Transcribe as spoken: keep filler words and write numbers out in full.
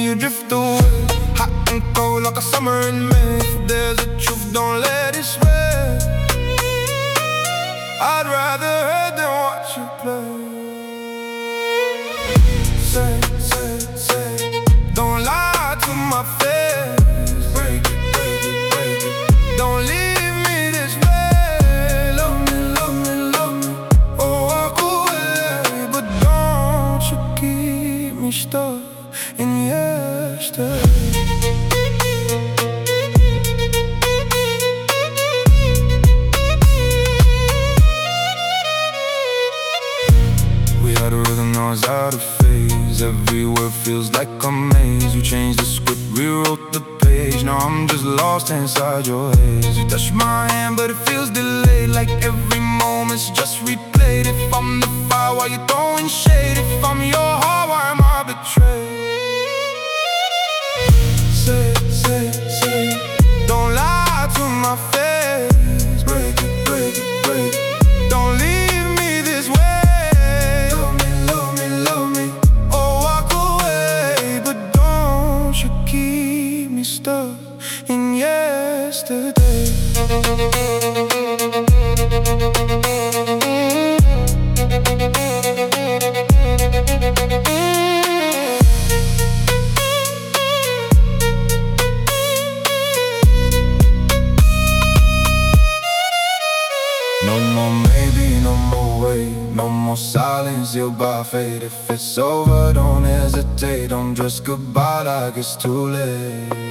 you drift away. Hot and cold like a summer in May. If there's a truth, don't let it sway. I'd rather hurt than watch you play. Say, say, say, don't lie to my face. Break it, break it, break it. Don't leave me this way. Love me, love me, love me. Oh, walk away, but don't you keep me stuck in yesterday. We had a rhythm, now it's out of phase. Every word feels like a maze. You changed the script, rewrote the page. Now I'm just lost inside your haze. You touch my hand, but it feels delayed. Like every moment's just replayed. If I'm the fire, why you throwing shade? If I'm your heart, why am I betrayed? Say, say, say, don't lie to my face. Break it, break it, break it. Don't leave me this way. Love me, love me, love me. Oh, walk away, but don't you keep me stuck in yesterday. No more maybe, no more wait. No more silence, sealed by fate. If it's over, don't hesitate. Don't just goodbye like it's too late.